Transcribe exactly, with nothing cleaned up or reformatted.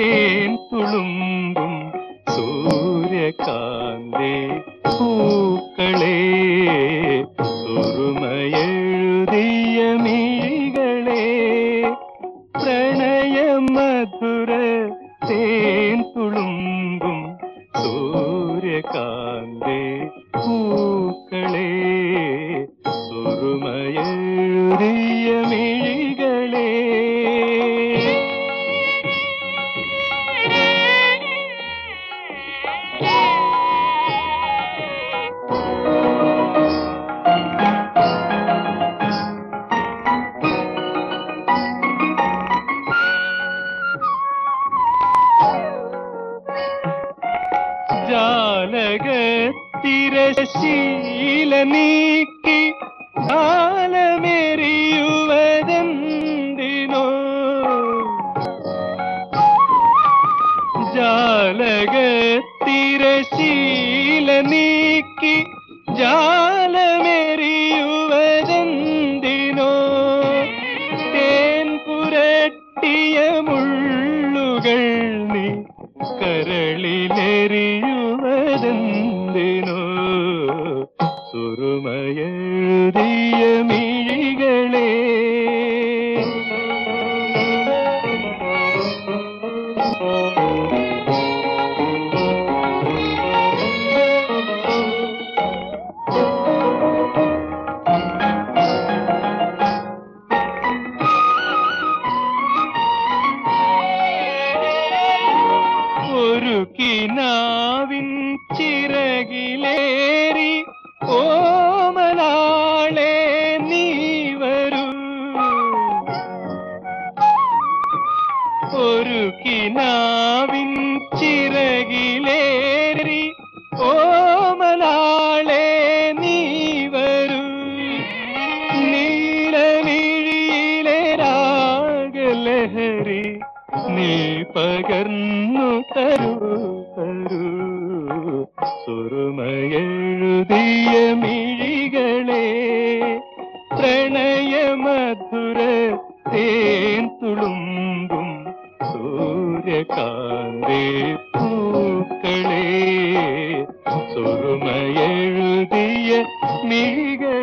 തേൻ തുളുമ്പും സൂര്യകാന്തേ പൂക്കളേ സുറുമയെഴുതിയ മിഴികളേ പ്രണയമധുര തേൻ തുളുമ്പും സൂര്യകാന്തേ പൂക്കളേ സുറുമയെഴുതിയ മിഴികളേ ജാലകത്തിരശീല നീക്കി കാലമെറിയുവതെന്തിനോ ജാലകത്തിരശീല നീക്കി ജാലമെറിയുവതെന്തിനോ തേൻ പുരട്ടിയ മുള്ളുകൾ നീ കരളിലെറിയുവതെന്തിനോ സുറുമയെഴുതിയ മിഴികളേ ഒരു കിനാവിൻ ചിറകിലേറി ഓമനാളെ നീ വരൂ ഒരു കിനാവിൻ ചിറകിലേറി ഓമനാളെ നീ വരൂ നീലമിഴിയിലെ രാഗലഹരി നീ പകർന്നു തരൂ തരൂ സുറുമയെഴുതിയ മിഴികളേ പ്രണയമധുര തേൻ തുളുമ്പും സൂര്യകാന്തേ പൂക്കളേ സുറുമയെഴുതിയ മിഴികളേ